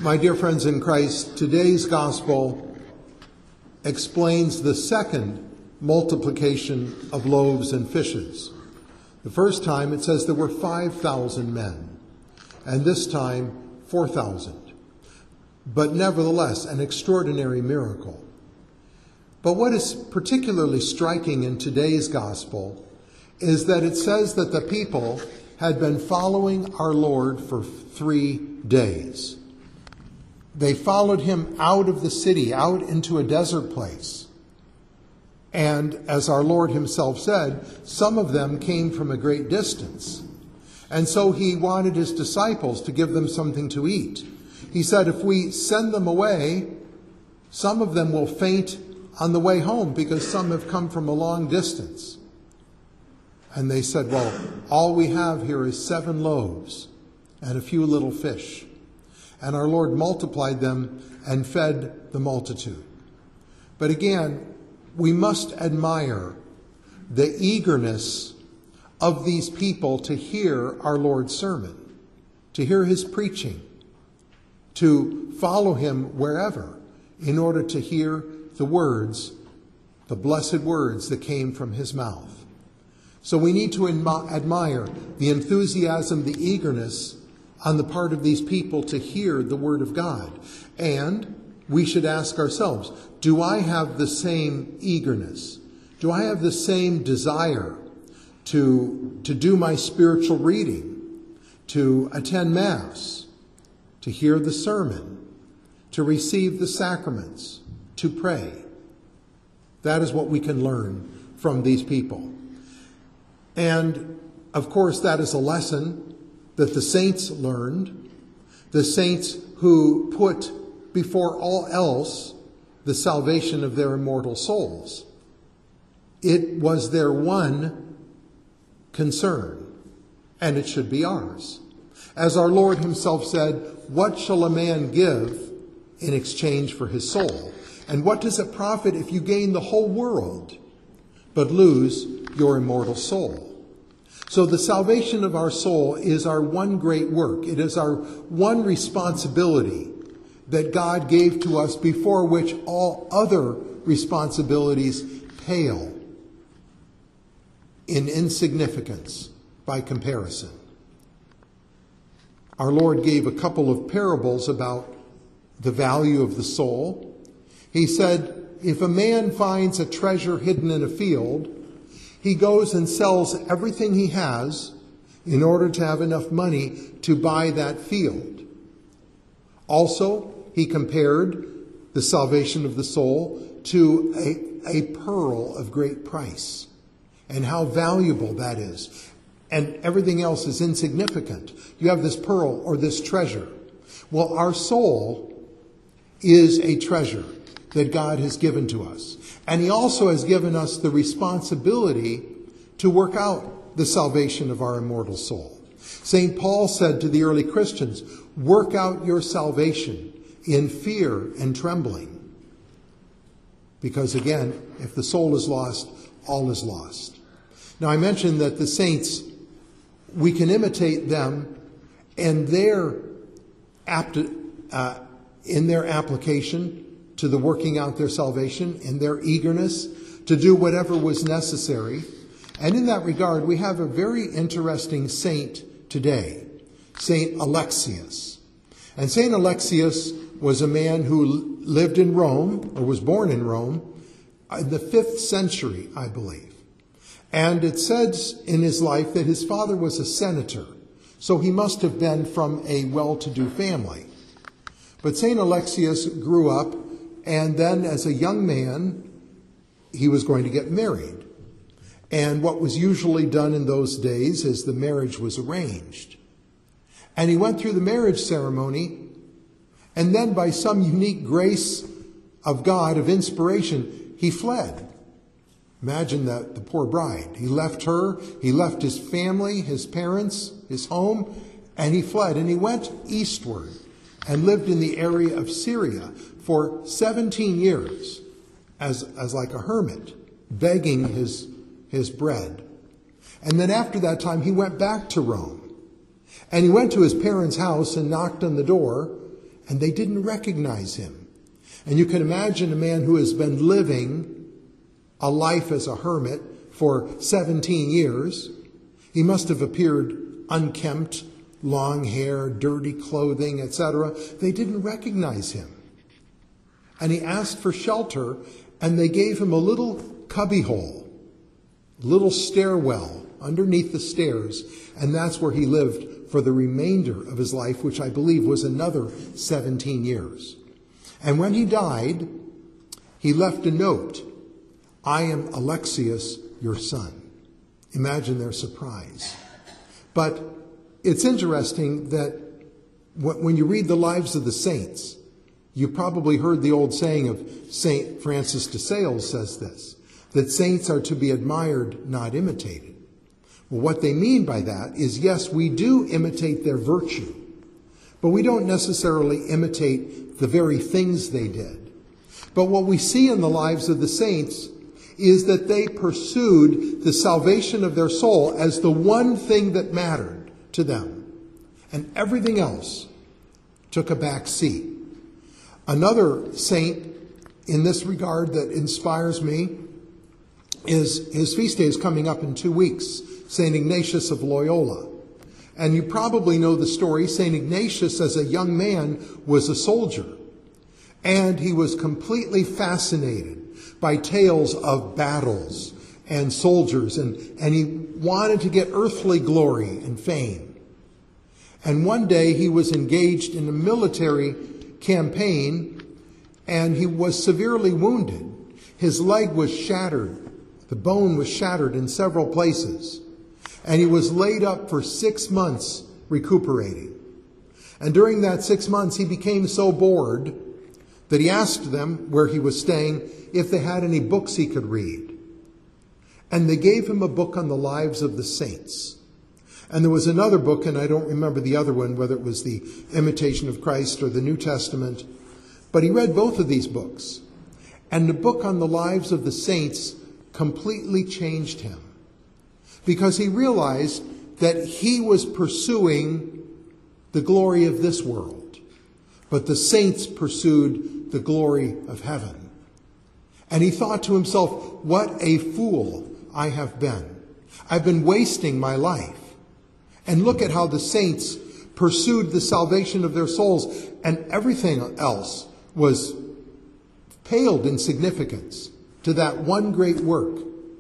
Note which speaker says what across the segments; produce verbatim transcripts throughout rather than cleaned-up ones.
Speaker 1: My dear friends in Christ, today's gospel explains the second multiplication of loaves and fishes. The first time it says there were five thousand men, and this time four thousand. But nevertheless, an extraordinary miracle. But what is particularly striking in today's gospel is that it says that the people had been following our Lord for three days. They followed him out of the city, out into a desert place. And as our Lord himself said, some of them came from a great distance. And so he wanted his disciples to give them something to eat. He said, if we send them away, some of them will faint on the way home because some have come from a long distance. And they said, well, all we have here is seven loaves and a few little fish. And our Lord multiplied them and fed the multitude. But again, we must admire the eagerness of these people to hear our Lord's sermon, to hear his preaching, to follow him wherever in order to hear the words, the blessed words that came from his mouth. So we need to admire the enthusiasm, the eagerness on the part of these people to hear the word of God. And we should ask ourselves, do I have the same eagerness? Do I have the same desire to, to do my spiritual reading, to attend Mass, to hear the sermon, to receive the sacraments, to pray? That is what we can learn from these people. And of course, that is a lesson that the saints learned, the saints who put before all else the salvation of their immortal souls. It was their one concern, and it should be ours. As our Lord himself said, what shall a man give in exchange for his soul? And what does it profit if you gain the whole world, but lose your immortal soul? So the salvation of our soul is our one great work. It is our one responsibility that God gave to us, before which all other responsibilities pale in insignificance by comparison. Our Lord gave a couple of parables about the value of the soul. He said, if a man finds a treasure hidden in a field, he goes and sells everything he has in order to have enough money to buy that field. Also, he compared the salvation of the soul to a, a pearl of great price, and how valuable that is. And everything else is insignificant. You have this pearl or this treasure. Well, our soul is a treasure that God has given to us. And he also has given us the responsibility to work out the salvation of our immortal soul. Saint Paul said to the early Christians, work out your salvation in fear and trembling. Because again, if the soul is lost, all is lost. Now I mentioned that the saints, we can imitate them and their apt, uh, in their application to the working out their salvation, in their eagerness to do whatever was necessary. And in that regard, we have a very interesting saint today, Saint Alexius. And Saint Alexius was a man who lived in Rome, or was born in Rome, in the fifth century, I believe. And it says in his life that his father was a senator, so he must have been from a well-to-do family. But Saint Alexius grew up, and then as a young man, he was going to get married. And what was usually done in those days is the marriage was arranged. And he went through the marriage ceremony, and then by some unique grace of God, of inspiration, he fled. Imagine that, the poor bride. He left her, he left his family, his parents, his home, and he fled. And he went eastward and lived in the area of Syria for seventeen years as, as like a hermit, begging his, his bread. And then after that time, he went back to Rome. And he went to his parents' house and knocked on the door. and they didn't recognize him. And you can imagine a man who has been living a life as a hermit for seventeen years. He must have appeared unkempt, long hair, dirty clothing, et cetera. They didn't recognize him. And he asked for shelter, and they gave him a little cubbyhole, a little stairwell underneath the stairs, and that's where he lived for the remainder of his life, which I believe was another seventeen years. And when he died, he left a note, "I am Alexius, your son." Imagine their surprise. But it's interesting that when you read the lives of the saints, you probably heard the old saying of Saint Francis de Sales says this, that saints are to be admired, not imitated. Well, what they mean by that is, yes, we do imitate their virtue, but we don't necessarily imitate the very things they did. But what we see in the lives of the saints is that they pursued the salvation of their soul as the one thing that mattered to them, and everything else took a back seat. Another saint in this regard that inspires me is, his feast day is coming up in two weeks, Saint Ignatius of Loyola. And you probably know the story. Saint Ignatius, as a young man, was a soldier, and he was completely fascinated by tales of battles and soldiers, and, and he wanted to get earthly glory and fame. And one day he was engaged in a military campaign, and he was severely wounded. His leg was shattered. The bone was shattered in several places. And he was laid up for six months recuperating. And during that six months, he became so bored that he asked them where he was staying if they had any books he could read. And they gave him a book on the lives of the saints. And there was another book, and I don't remember the other one, whether it was the Imitation of Christ or the New Testament. But he read both of these books. And the book on the lives of the saints completely changed him, because he realized that he was pursuing the glory of this world, but the saints pursued the glory of heaven. And he thought to himself, what a fool I have been. I've been wasting my life. And look at how the saints pursued the salvation of their souls, and everything else was paled in significance to that one great work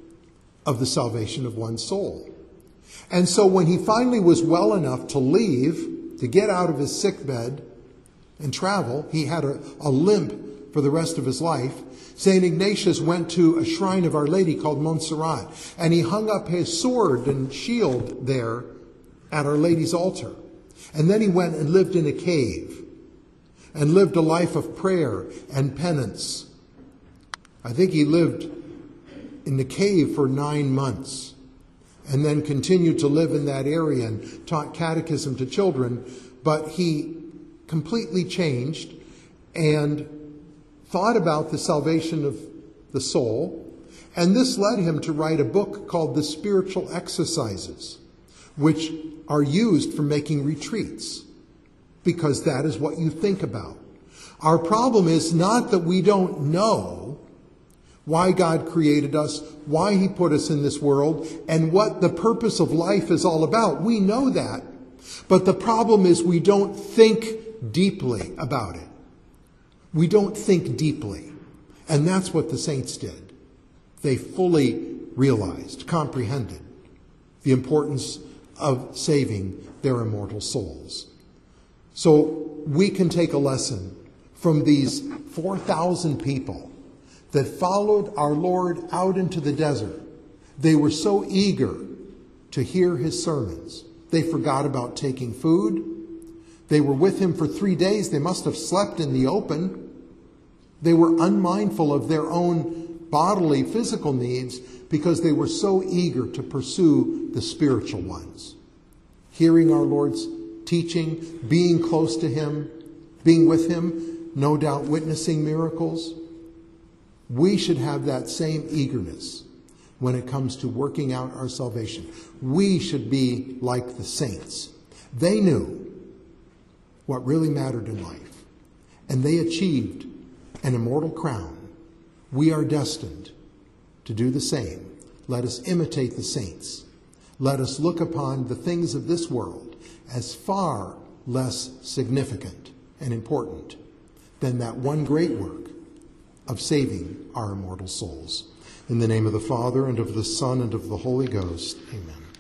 Speaker 1: of the salvation of one's soul. And so when he finally was well enough to leave, to get out of his sick bed and travel, he had a, a limp for the rest of his life. Saint Ignatius went to a shrine of Our Lady called Montserrat, and he hung up his sword and shield there at Our Lady's altar. And then he went and lived in a cave and lived a life of prayer and penance. I think he lived in the cave for nine months and then continued to live in that area and taught catechism to children. But he completely changed and thought about the salvation of the soul. And this led him to write a book called The Spiritual Exercises, which are used for making retreats, because that is what you think about. Our problem is not that we don't know why God created us, why he put us in this world, and what the purpose of life is all about. We know that. But the problem is we don't think deeply about it. We don't think deeply. And that's what the saints did. They fully realized, comprehended the importance of saving their immortal souls. So we can take a lesson from these four thousand people that followed our Lord out into the desert. They were so eager to hear his sermons. They forgot about taking food. They were with him for three days. They must have slept in the open. They were unmindful of their own bodily, physical needs because they were so eager to pursue the spiritual ones. Hearing our Lord's teaching, being close to him, being with him, no doubt witnessing miracles. We should have that same eagerness when it comes to working out our salvation. We should be like the saints. They knew what really mattered in life. and they achieved an immortal crown, we are destined to do the same. Let us imitate the saints. Let us look upon the things of this world as far less significant and important than that one great work of saving our immortal souls. In the name of the Father, and of the Son, and of the Holy Ghost, amen.